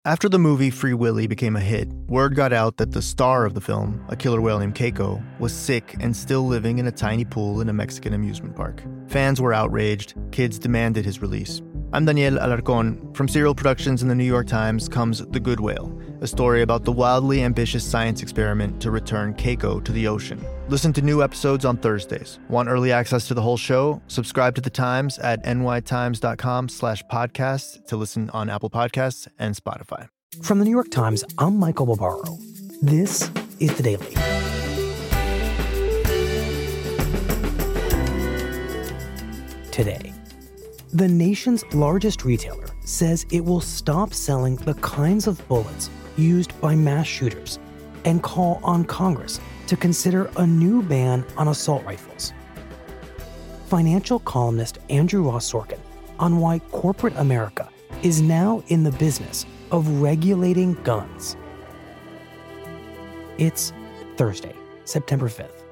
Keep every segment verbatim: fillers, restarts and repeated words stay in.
After the movie Free Willy became a hit, word got out that the star of the film, a killer whale named Keiko, was sick and still living in a tiny pool in a Mexican amusement park. Fans were outraged. Kids demanded his release. I'm Daniel Alarcón. From Serial Productions and the New York Times comes The Good Whale, a story about the wildly ambitious science experiment to return Keiko to the ocean. Listen to new episodes on Thursdays. Want early access to the whole show? Subscribe to The Times at nytimes.com slash podcast to listen on Apple Podcasts and Spotify. From the New York Times, I'm Michael Barbaro. This is The Daily. Today, the nation's largest retailer says it will stop selling the kinds of bullets used by mass shooters and call on Congress to consider a new ban on assault rifles. Financial columnist Andrew Ross Sorkin on why corporate America is now in the business of regulating guns. It's Thursday, September fifth.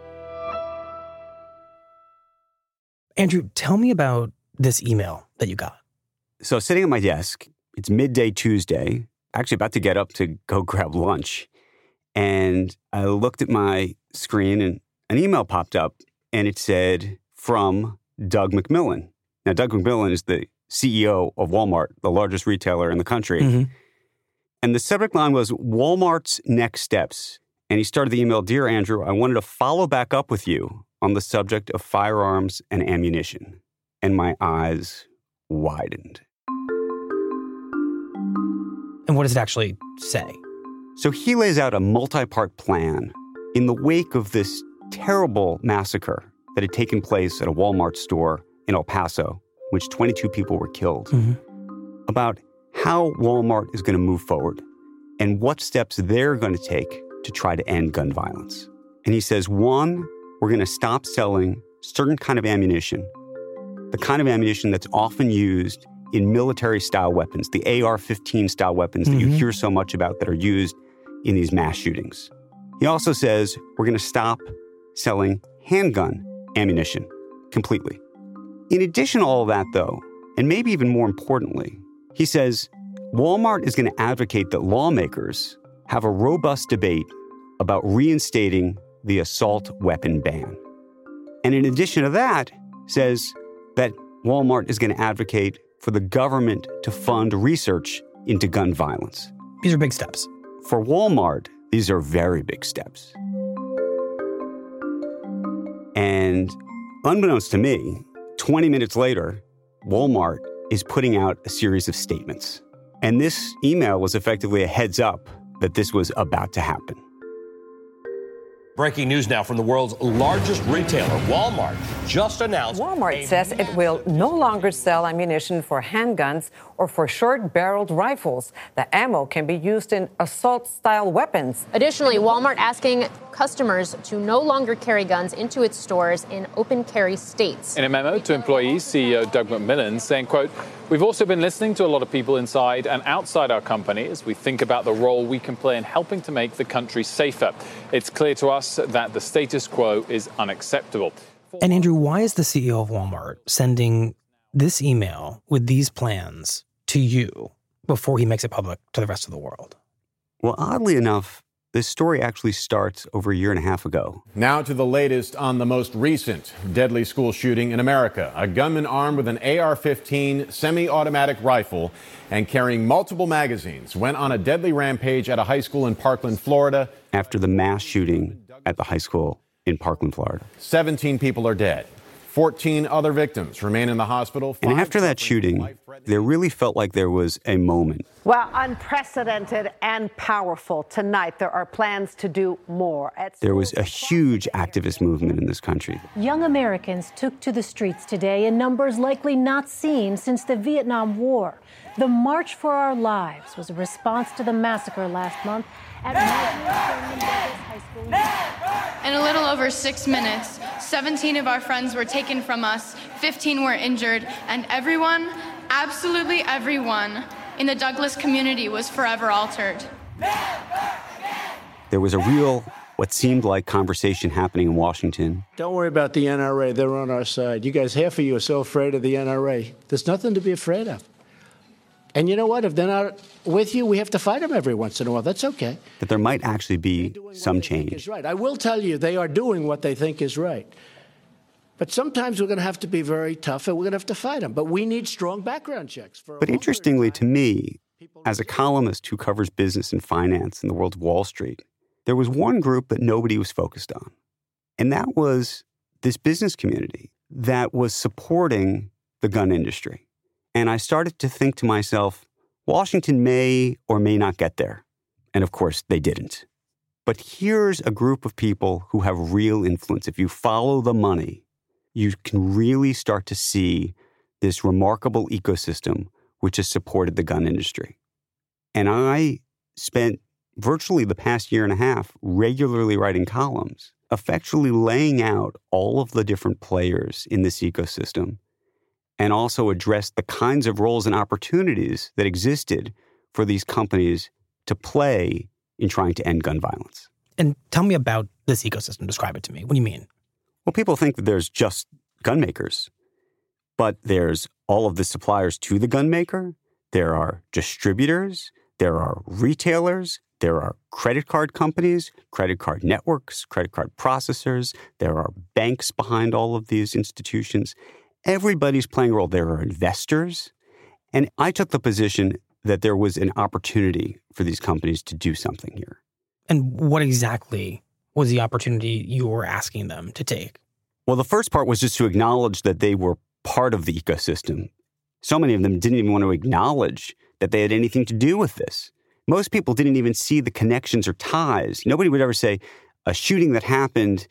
Andrew, tell me about this email that you got. So sitting at my desk, it's midday Tuesday, actually about to get up to go grab lunch. And I looked at my screen and an email popped up and it said from Doug McMillon. Now, Doug McMillon is the C E O of Walmart, the largest retailer in the country. Mm-hmm. And the subject line was Walmart's next steps. And he started the email, Dear Andrew, I wanted to follow back up with you on the subject of firearms and ammunition. And my eyes widened. And what does it actually say? So he lays out a multi-part plan in the wake of this terrible massacre that had taken place at a Walmart store in El Paso, in which twenty-two people were killed, mm-hmm. about how Walmart is going to move forward and what steps they're going to take to try to end gun violence. And he says, one, we're going to stop selling certain kind of ammunition, the kind of ammunition that's often used in military-style weapons, the A R fifteen style weapons mm-hmm. that you hear so much about that are used in these mass shootings. He also says we're going to stop selling handgun ammunition completely. In addition to all of that, though, and maybe even more importantly, he says Walmart is going to advocate that lawmakers have a robust debate about reinstating the assault weapon ban. And in addition to that, says that Walmart is going to advocate for the government to fund research into gun violence. These are big steps. For Walmart, these are very big steps. And unbeknownst to me, twenty minutes later, Walmart is putting out a series of statements. And this email was effectively a heads up that this was about to happen. Breaking news now from the world's largest retailer, Walmart, just announced... Walmart says it will no longer sell ammunition for handguns or for short-barreled rifles. The ammo can be used in assault-style weapons. Additionally, Walmart asking customers to no longer carry guns into its stores in open-carry states. In a memo to employees, C E O Doug McMillon saying, quote, we've also been listening to a lot of people inside and outside our company as we think about the role we can play in helping to make the country safer. It's clear to us that the status quo is unacceptable. And Andrew, why is the C E O of Walmart sending this email with these plans to you before he makes it public to the rest of the world? Well, oddly enough, this story actually starts over a year and a half ago. Now to the latest on the most recent deadly school shooting in America. A gunman armed with an A R fifteen semi-automatic rifle and carrying multiple magazines went on a deadly rampage at a high school in Parkland, Florida. After the mass shooting at the high school in Parkland, Florida. seventeen people are dead. fourteen other victims remain in the hospital. And after that shooting, there really felt like there was a moment. Well, unprecedented and powerful. Tonight, there are plans to do more. There was a huge activist movement in this country. Young Americans took to the streets today in numbers likely not seen since the Vietnam War. The March for Our Lives was a response to the massacre last month at High School. In a little over six minutes, seventeen of our friends were taken from us, fifteen were injured, and everyone, absolutely everyone, in the Douglas community was forever altered. There was a real, what seemed like conversation happening in Washington. Don't worry about the N R A. They're on our side. You guys, half of you are so afraid of the N R A. There's nothing to be afraid of. And you know what? If they're not with you, we have to fight them every once in a while. That's okay. That there might actually be some change. Is right. I will tell you, they are doing what they think is right. But sometimes we're going to have to be very tough, and we're going to have to fight them. But we need strong background checks. For but interestingly to me, as a columnist who covers business and finance in the world of Wall Street, there was one group that nobody was focused on. And that was this business community that was supporting the gun industry. And I started to think to myself, Washington may or may not get there. And of course, they didn't. But here's a group of people who have real influence. If you follow the money, you can really start to see this remarkable ecosystem which has supported the gun industry. And I spent virtually the past year and a half regularly writing columns, effectually laying out all of the different players in this ecosystem, and also address the kinds of roles and opportunities that existed for these companies to play in trying to end gun violence. And tell me about this ecosystem. Describe it to me. What do you mean? Well, people think that there's just gun makers, but there's all of the suppliers to the gun maker. There are distributors. There are retailers. There are credit card companies, credit card networks, credit card processors. There are banks behind all of these institutions. Everybody's playing a role. There are investors. And I took the position that there was an opportunity for these companies to do something here. And what exactly was the opportunity you were asking them to take? Well, the first part was just to acknowledge that they were part of the ecosystem. So many of them didn't even want to acknowledge that they had anything to do with this. Most people didn't even see the connections or ties. Nobody would ever say a shooting that happened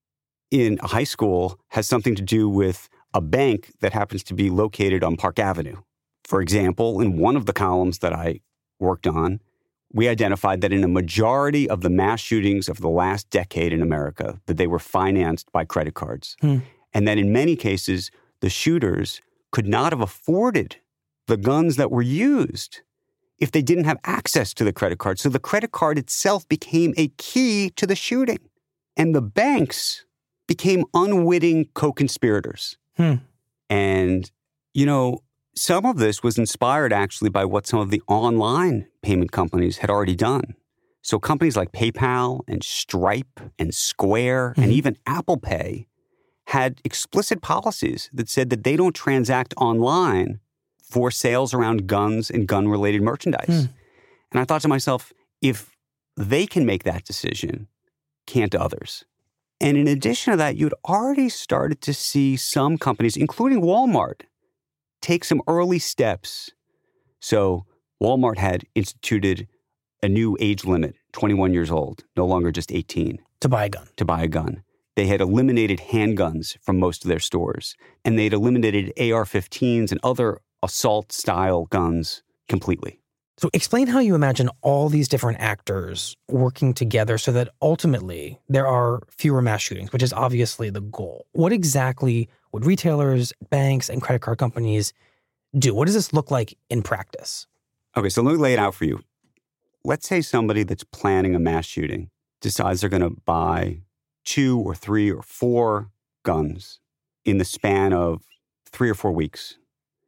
in a high school has something to do with a bank that happens to be located on Park Avenue. For example, in one of the columns that I worked on, we identified that in a majority of the mass shootings of the last decade in America, that they were financed by credit cards. Hmm. And that in many cases, the shooters could not have afforded the guns that were used if they didn't have access to the credit card. So the credit card itself became a key to the shooting. And the banks became unwitting co-conspirators. Hmm. And, you know, some of this was inspired actually by what some of the online payment companies had already done. So companies like PayPal and Stripe and Square mm-hmm. and even Apple Pay had explicit policies that said that they don't transact online for sales around guns and gun-related merchandise. Mm. And I thought to myself, if they can make that decision, can't others? And in addition to that, you'd already started to see some companies, including Walmart, take some early steps. So Walmart had instituted a new age limit, twenty-one years old, no longer just eighteen. To buy a gun. To buy a gun. They had eliminated handguns from most of their stores, and they'd eliminated A R fifteens and other assault-style guns completely. So explain how you imagine all these different actors working together so that ultimately there are fewer mass shootings, which is obviously the goal. What exactly would retailers, banks, and credit card companies do? What does this look like in practice? Okay, so let me lay it out for you. Let's say somebody that's planning a mass shooting decides they're going to buy two or three or four guns in the span of three or four weeks.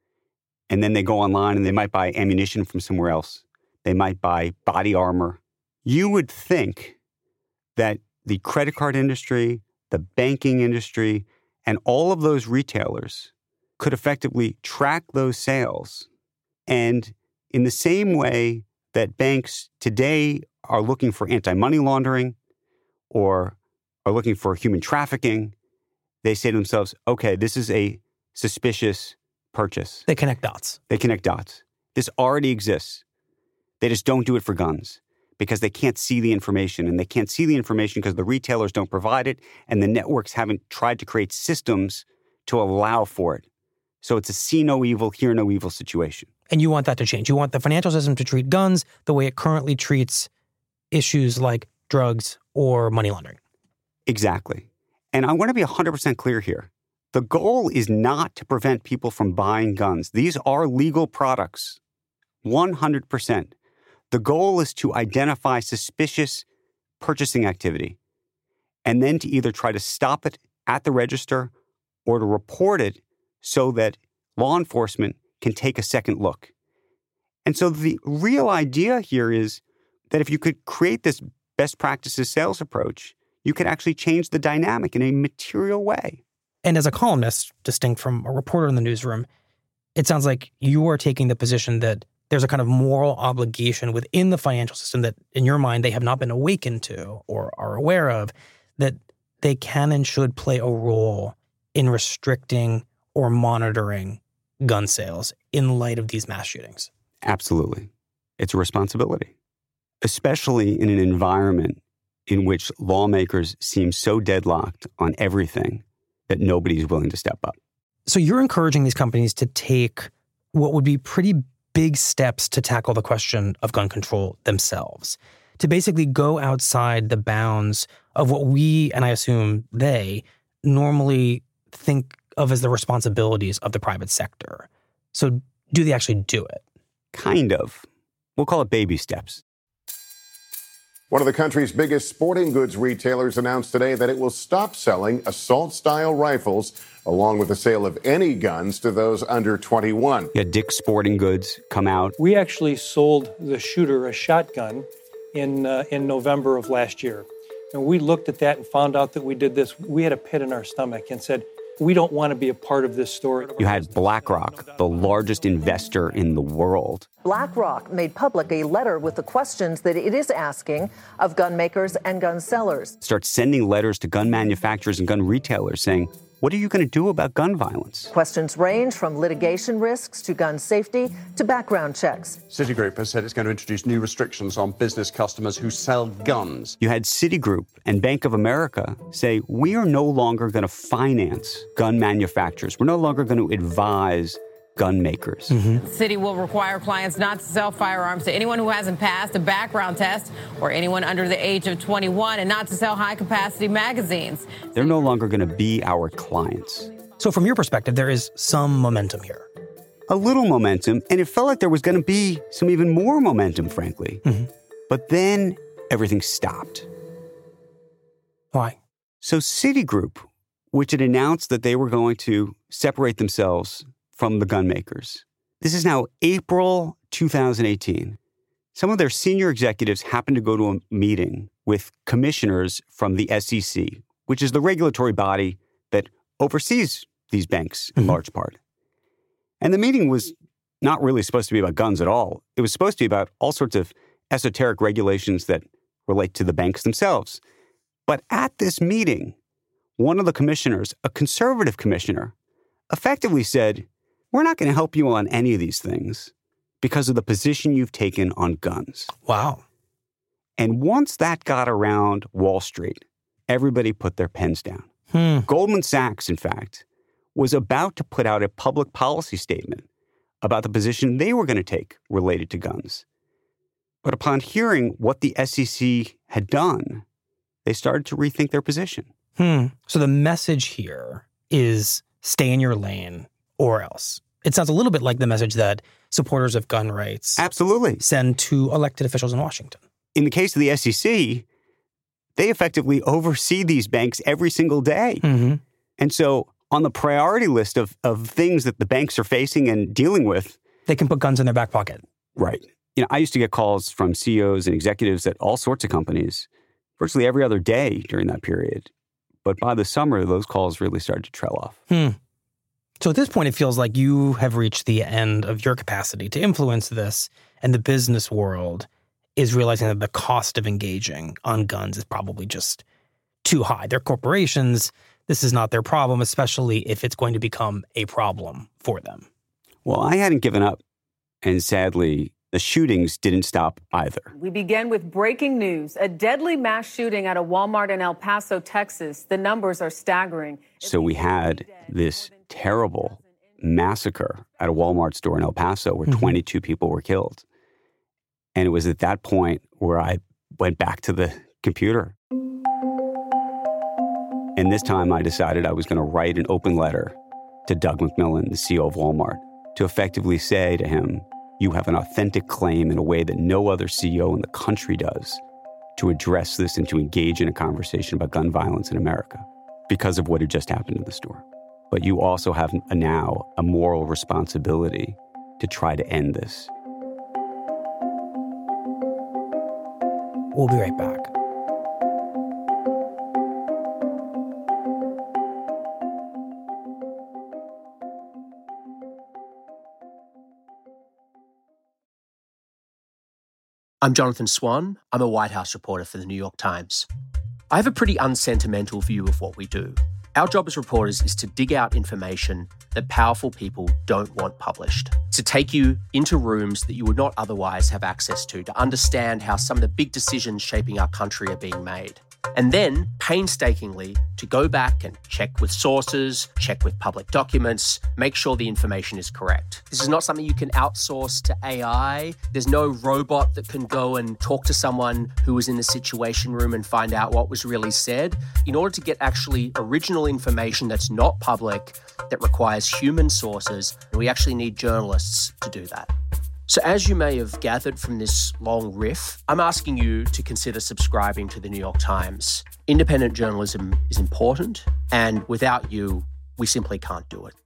And then they go online and they might buy ammunition from somewhere else. They might buy body armor. You would think that the credit card industry, the banking industry, and all of those retailers could effectively track those sales. And in the same way that banks today are looking for anti-money laundering or are looking for human trafficking, they say to themselves, okay, this is a suspicious purchase. They connect dots. They connect dots. This already exists. They just don't do it for guns because they can't see the information. And they can't see the information because the retailers don't provide it and the networks haven't tried to create systems to allow for it. So it's a see no evil, hear no evil situation. And you want that to change. You want the financial system to treat guns the way it currently treats issues like drugs or money laundering. Exactly. And I want to be one hundred percent clear here. The goal is not to prevent people from buying guns. These are legal products, one hundred percent. The goal is to identify suspicious purchasing activity and then to either try to stop it at the register or to report it so that law enforcement can take a second look. And so the real idea here is that if you could create this best practices sales approach, you could actually change the dynamic in a material way. And as a columnist, distinct from a reporter in the newsroom, it sounds like you are taking the position that there's a kind of moral obligation within the financial system that, in your mind, they have not been awakened to or are aware of, that they can and should play a role in restricting or monitoring gun sales in light of these mass shootings. Absolutely. It's a responsibility, especially in an environment in which lawmakers seem so deadlocked on everything that nobody's willing to step up. So you're encouraging these companies to take what would be pretty big steps to tackle the question of gun control themselves, to basically go outside the bounds of what we, and I assume they, normally think of as the responsibilities of the private sector. So do they actually do it? Kind of. We'll call it baby steps. One of the country's biggest sporting goods retailers announced today that it will stop selling assault-style rifles, along with the sale of any guns to those under twenty-one. Yeah, Dick's Sporting Goods come out. We actually sold the shooter a shotgun in uh, in November of last year. And we looked at that and found out that we did this. We had a pit in our stomach and said, we don't want to be a part of this story. You had BlackRock, the largest investor in the world. BlackRock made public a letter with the questions that it is asking of gun makers and gun sellers. Start sending letters to gun manufacturers and gun retailers saying, what are you going to do about gun violence? Questions range from litigation risks to gun safety to background checks. Citigroup has said it's going to introduce new restrictions on business customers who sell guns. You had Citigroup and Bank of America say, we are no longer going to finance gun manufacturers. We're no longer going to advise gun makers. Mm-hmm. The city will require clients not to sell firearms to anyone who hasn't passed a background test or anyone under the age of twenty-one, and not to sell high-capacity magazines. They're no longer going to be our clients. So from your perspective, there is some momentum here. A little momentum, and it felt like there was going to be some even more momentum, frankly. Mm-hmm. But then everything stopped. Why? So Citigroup, which had announced that they were going to separate themselves from the gun makers. This is now April two thousand eighteen. Some of their senior executives happened to go to a meeting with commissioners from the S E C, which is the regulatory body that oversees these banks in mm-hmm. large part. And the meeting was not really supposed to be about guns at all. It was supposed to be about all sorts of esoteric regulations that relate to the banks themselves. But at this meeting, one of the commissioners, a conservative commissioner, effectively said, we're not going to help you on any of these things because of the position you've taken on guns. Wow. And once that got around Wall Street, everybody put their pens down. Hmm. Goldman Sachs, in fact, was about to put out a public policy statement about the position they were going to take related to guns. But upon hearing what the S E C had done, they started to rethink their position. Hmm. So the message here is stay in your lane or else. It sounds a little bit like the message that supporters of gun rights absolutely send to elected officials in Washington. In the case of the S E C, they effectively oversee these banks every single day. Mm-hmm. And so on the priority list of, of things that the banks are facing and dealing with, they can put guns in their back pocket. Right. You know, I used to get calls from C E Os and executives at all sorts of companies virtually every other day during that period. But by the summer, those calls really started to trail off. Hmm. So at this point, it feels like you have reached the end of your capacity to influence this, and the business world is realizing that the cost of engaging on guns is probably just too high. They're corporations. This is not their problem, especially if it's going to become a problem for them. Well, I hadn't given up, and sadly, the shootings didn't stop either. We begin with breaking news. A deadly mass shooting at a Walmart in El Paso, Texas. The numbers are staggering. So we had this terrible massacre at a Walmart store in El Paso where mm-hmm. twenty-two people were killed. And it was at that point where I went back to the computer. And this time I decided I was going to write an open letter to Doug McMillon, the C E O of Walmart, to effectively say to him, you have an authentic claim in a way that no other C E O in the country does to address this and to engage in a conversation about gun violence in America because of what had just happened in the store. But you also have a, now a moral responsibility to try to end this. We'll be right back. I'm Jonathan Swan. I'm a White House reporter for the New York Times. I have a pretty unsentimental view of what we do. Our job as reporters is to dig out information that powerful people don't want published, to take you into rooms that you would not otherwise have access to, to understand how some of the big decisions shaping our country are being made. And then, painstakingly, to go back and check with sources, check with public documents, make sure the information is correct. This is not something you can outsource to A I. There's no robot that can go and talk to someone who was in the Situation Room and find out what was really said. In order to get actually original information that's not public, that requires human sources, we actually need journalists to do that. So as you may have gathered from this long riff, I'm asking you to consider subscribing to the New York Times. Independent journalism is important, and without you, we simply can't do it.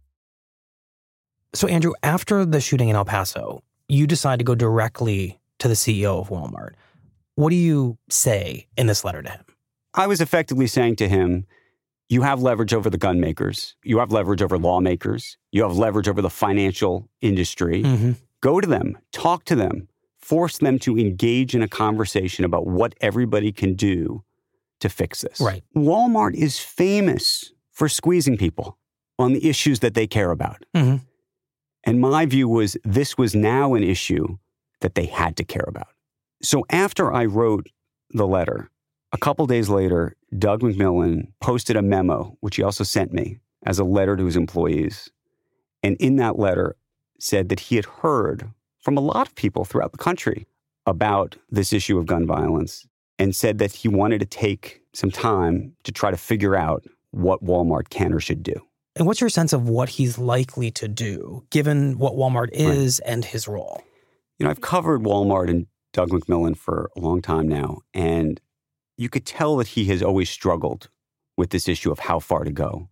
So Andrew, after the shooting in El Paso, you decide to go directly to the C E O of Walmart. What do you say in this letter to him? I was effectively saying to him, you have leverage over the gun makers. You have leverage over lawmakers. You have leverage over the financial industry. Mm-hmm. Go to them, talk to them, force them to engage in a conversation about what everybody can do to fix this. Right. Walmart is famous for squeezing people on the issues that they care about. Mm-hmm. And my view was this was now an issue that they had to care about. So after I wrote the letter, a couple days later, Doug McMillon posted a memo, which he also sent me as a letter to his employees. And in that letter, said that he had heard from a lot of people throughout the country about this issue of gun violence and said that he wanted to take some time to try to figure out what Walmart can or should do. And what's your sense of what he's likely to do, given what Walmart is right. and his role? You know, I've covered Walmart and Doug McMillon for a long time now, and you could tell that he has always struggled with this issue of how far to go.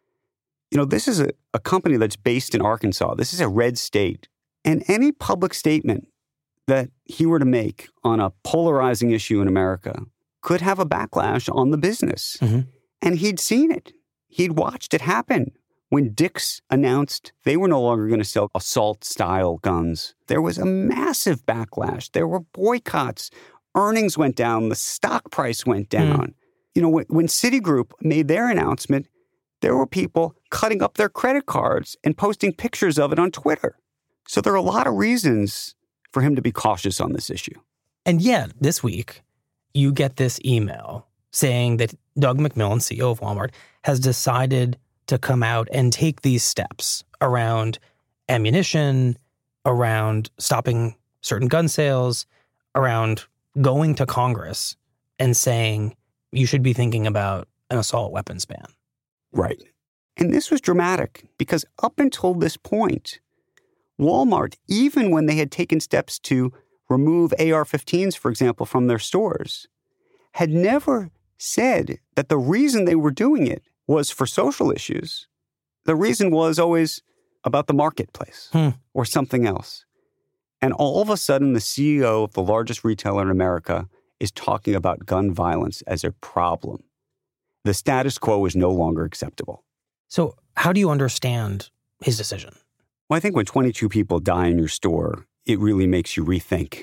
You know, this is a, a company that's based in Arkansas. This is a red state. And any public statement that he were to make on a polarizing issue in America could have a backlash on the business. Mm-hmm. And he'd seen it. He'd watched it happen. When Dick's announced they were no longer going to sell assault-style guns, there was a massive backlash. There were boycotts. Earnings went down. The stock price went down. Mm. You know, when, when Citigroup made their announcement, there were people cutting up their credit cards and posting pictures of it on Twitter. So there are a lot of reasons for him to be cautious on this issue. And yet, this week, you get this email saying that Doug McMillon, C E O of Walmart, has decided to come out and take these steps around ammunition, around stopping certain gun sales, around going to Congress and saying you should be thinking about an assault weapons ban. Right. And this was dramatic because up until this point, Walmart, even when they had taken steps to remove A R fifteens, for example, from their stores, had never said that the reason they were doing it was for social issues. The reason was always about the marketplace hmm. or something else. And all of a sudden, the C E O of the largest retailer in America is talking about gun violence as a problem. The status quo is no longer acceptable. So how do you understand his decision? Well, I think when twenty-two people die in your store, it really makes you rethink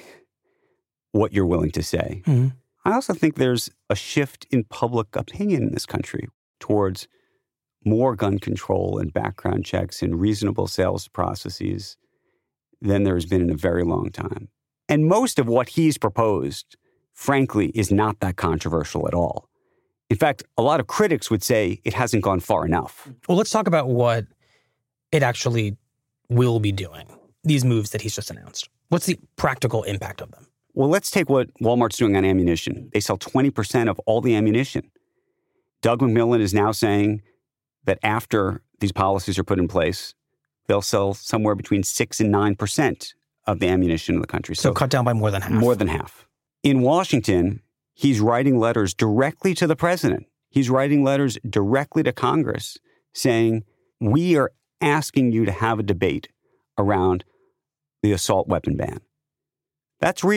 what you're willing to say. Mm-hmm. I also think there's a shift in public opinion in this country towards more gun control and background checks and reasonable sales processes than there has been in a very long time. And most of what he's proposed, frankly, is not that controversial at all. In fact, a lot of critics would say it hasn't gone far enough. Well, let's talk about what it actually will be doing, these moves that he's just announced. What's the practical impact of them? Well, let's take what Walmart's doing on ammunition. They sell twenty percent of all the ammunition. Doug McMillon is now saying that after these policies are put in place, they'll sell somewhere between six and nine percent of the ammunition in the country. So, so cut down by more than half. More than half. In Washington, he's writing letters directly to the president. He's writing letters directly to Congress saying, we are asking you to have a debate around the assault weapon ban. That's real.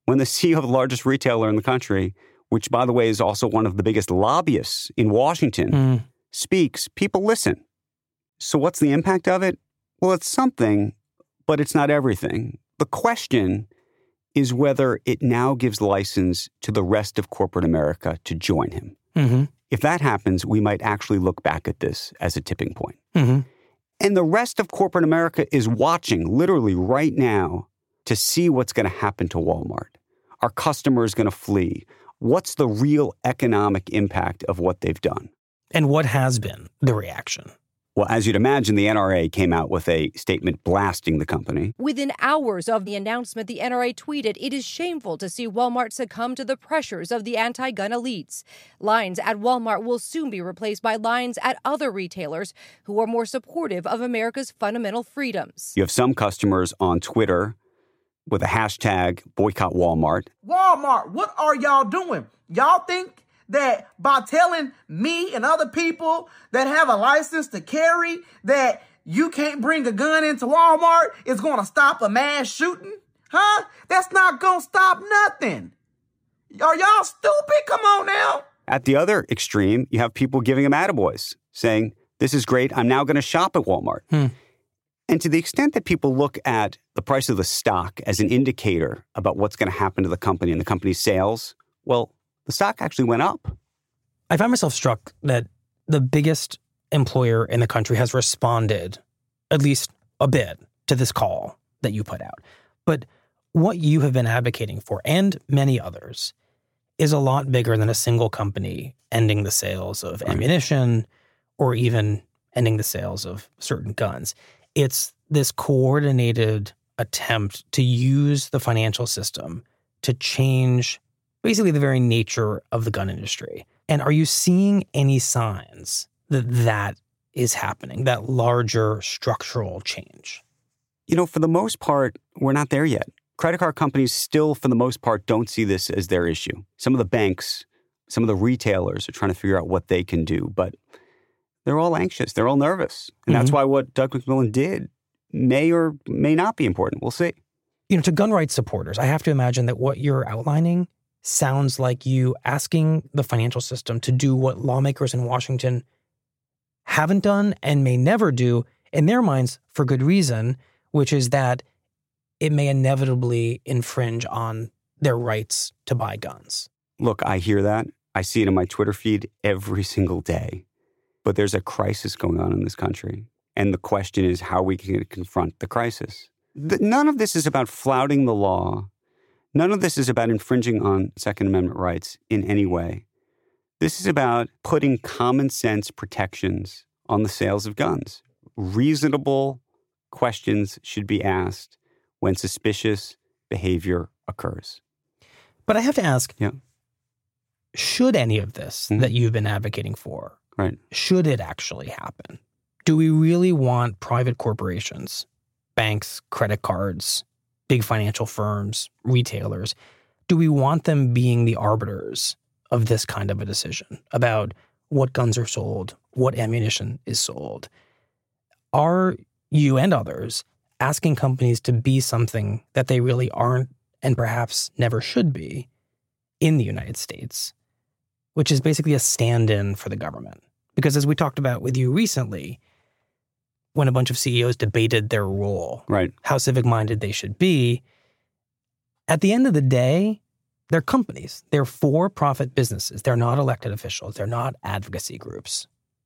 when the C E O of the largest retailer in the country, which, by the way, is also one of the biggest lobbyists in Washington, mm. speaks, people listen. So what's the impact of it? Well, it's something, but it's not everything. The question is whether it now gives license to the rest of corporate America to join him. Mm-hmm. If that happens, we might actually look back at this as a tipping point. Mm-hmm. And the rest of corporate America is watching literally right now to see what's going to happen to Walmart. Are customers going to flee? What's the real economic impact of what they've done? And what has been the reaction? Well, as you'd imagine, the N R A came out with a statement blasting the company. Within hours of the announcement, the N R A tweeted, "It is shameful to see Walmart succumb to the pressures of the anti-gun elites. Lines at Walmart will soon be replaced by lines at other retailers who are more supportive of America's fundamental freedoms." You have some customers on Twitter with a hashtag boycott Walmart. Walmart, what are y'all doing? Y'all think that by telling me and other people that have a license to carry that you can't bring a gun into Walmart is going to stop a mass shooting? Huh? That's not going to stop nothing. Are y'all stupid? Come on now. At the other extreme, you have people giving them attaboys, saying, this is great, I'm now going to shop at Walmart. Hmm. And to the extent that people look at the price of the stock as an indicator about what's going to happen to the company and the company's sales, well, the stock actually went up. I find myself struck that the biggest employer in the country has responded, at least a bit, to this call that you put out. But what you have been advocating for, and many others, is a lot bigger than a single company ending the sales of ammunition or even ending the sales of certain guns. It's this coordinated attempt to use the financial system to change basically the very nature of the gun industry. And are you seeing any signs that that is happening, that larger structural change? You know, for the most part, we're not there yet. Credit card companies still, for the most part, don't see this as their issue. Some of the banks, some of the retailers are trying to figure out what they can do, but they're all anxious. They're all nervous. And mm-hmm. that's why what Doug McMillon did may or may not be important. We'll see. You know, to gun rights supporters, I have to imagine that what you're outlining sounds like you asking the financial system to do what lawmakers in Washington haven't done and may never do, in their minds, for good reason, which is that it may inevitably infringe on their rights to buy guns. Look, I hear that. I see it in my Twitter feed every single day. But there's a crisis going on in this country. And the question is how we can confront the crisis. None of this is about flouting the law. None of this is about infringing on Second Amendment rights in any way. This is about putting common sense protections on the sales of guns. Reasonable questions should be asked when suspicious behavior occurs. But I have to ask, yeah. should any of this mm-hmm. that you've been advocating for, right. should it actually happen? Do we really want private corporations, banks, credit cards, big financial firms, retailers, do we want them being the arbiters of this kind of a decision about what guns are sold, what ammunition is sold? Are you and others asking companies to be something that they really aren't and perhaps never should be in the United States, which is basically a stand-in for the government? Because as we talked about with you recently, when a bunch of C E Os debated their role, right. how civic-minded they should be, at the end of the day, they're companies. They're for-profit businesses. They're not elected officials. They're not advocacy groups.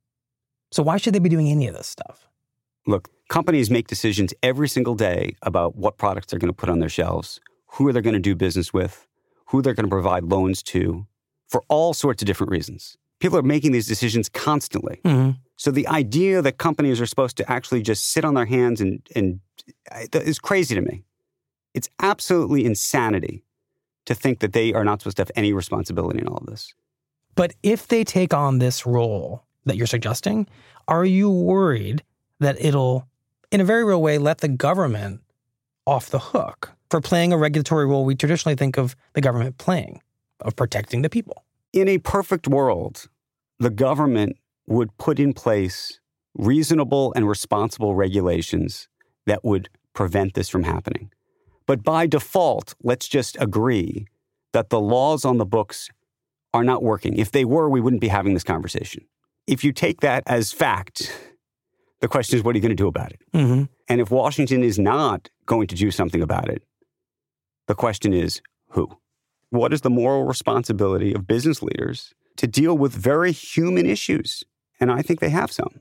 So why should they be doing any of this stuff? Look, companies make decisions every single day about what products they're going to put on their shelves, who they're going to do business with, who they're going to provide loans to, for all sorts of different reasons. People are making these decisions constantly. Mm-hmm. So the idea that companies are supposed to actually just sit on their hands and, and is crazy to me. It's absolutely insanity to think that they are not supposed to have any responsibility in all of this. But if they take on this role that you're suggesting, are you worried that it'll, in a very real way, let the government off the hook for playing a regulatory role we traditionally think of the government playing, of protecting the people? In a perfect world, the government would put in place reasonable and responsible regulations that would prevent this from happening. But by default, let's just agree that the laws on the books are not working. If they were, we wouldn't be having this conversation. If you take that as fact, the question is, what are you going to do about it? Mm-hmm. And if Washington is not going to do something about it, the question is, who? What is the moral responsibility of business leaders to deal with very human issues? And I think they have some.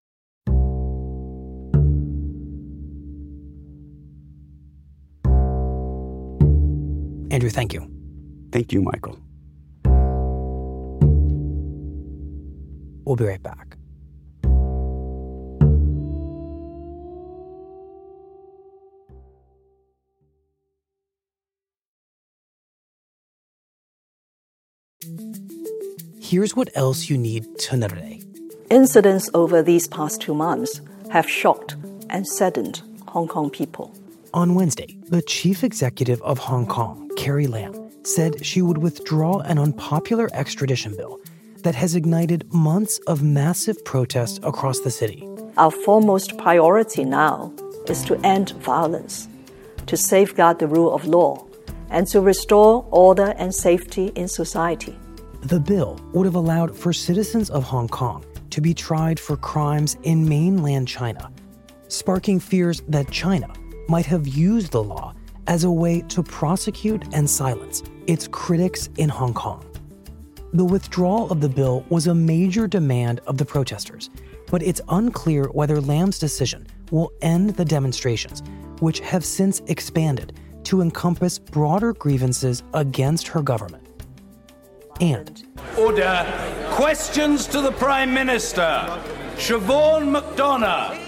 Andrew, thank you. Thank you, Michael. We'll be right back. Here's what else you need to know today. Incidents over these past two months have shocked and saddened Hong Kong people. On Wednesday, the chief executive of Hong Kong, Carrie Lam, said she would withdraw an unpopular extradition bill that has ignited months of massive protests across the city. Our foremost priority now is to end violence, to safeguard the rule of law, and to restore order and safety in society. The bill would have allowed for citizens of Hong Kong to be tried for crimes in mainland China, sparking fears that China might have used the law as a way to prosecute and silence its critics in Hong Kong. The withdrawal of the bill was a major demand of the protesters, but it's unclear whether Lam's decision will end the demonstrations, which have since expanded to encompass broader grievances against her government. And Order. Questions to the Prime Minister. Siobhan McDonough.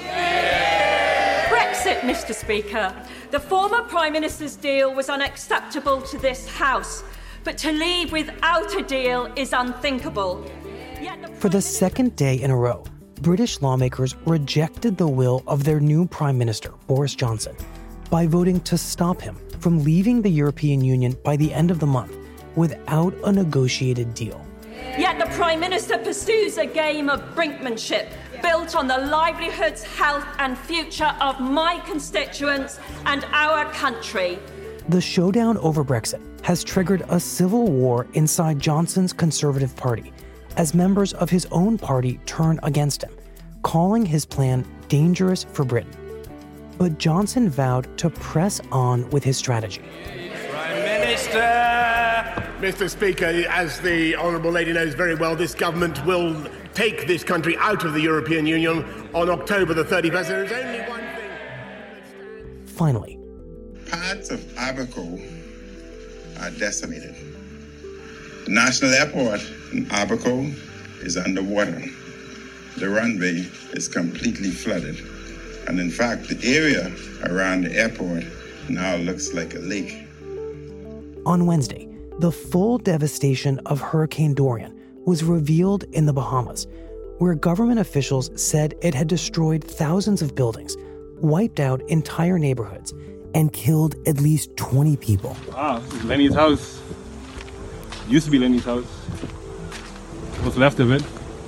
Brexit, Mister Speaker. The former Prime Minister's deal was unacceptable to this House, but to leave without a deal is unthinkable. The for the second day in a row, British lawmakers rejected the will of their new Prime Minister, Boris Johnson, by voting to stop him from leaving the European Union by the end of the month without a negotiated deal. Yet the Prime Minister pursues a game of brinkmanship built on the livelihoods, health and future of my constituents and our country. The showdown over Brexit has triggered a civil war inside Johnson's Conservative Party as members of his own party turn against him, calling his plan dangerous for Britain. But Johnson vowed to press on with his strategy. Prime Minister! Mister Speaker, as the Honourable Lady knows very well, this government will take this country out of the European Union on October the thirty-first. There is only one thing. Finally, parts of Aberco are decimated. The National Airport in Aberco is underwater. The runway is completely flooded. And in fact, the area around the airport now looks like a lake. On Wednesday, the full devastation of Hurricane Dorian was revealed in the Bahamas, where government officials said it had destroyed thousands of buildings, wiped out entire neighborhoods, and killed at least twenty people. Ah, this is Lenny's house. Used to be Lenny's house. What's left of it.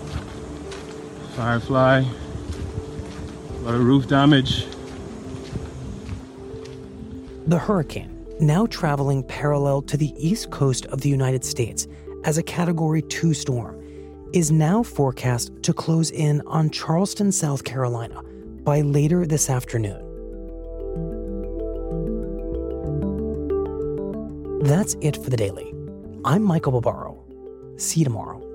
Firefly. A lot of roof damage. The hurricane, now traveling parallel to the east coast of the United States as a Category two storm, is now forecast to close in on Charleston, South Carolina by later this afternoon. That's it for the Daily. I'm Michael Barbaro. See you tomorrow.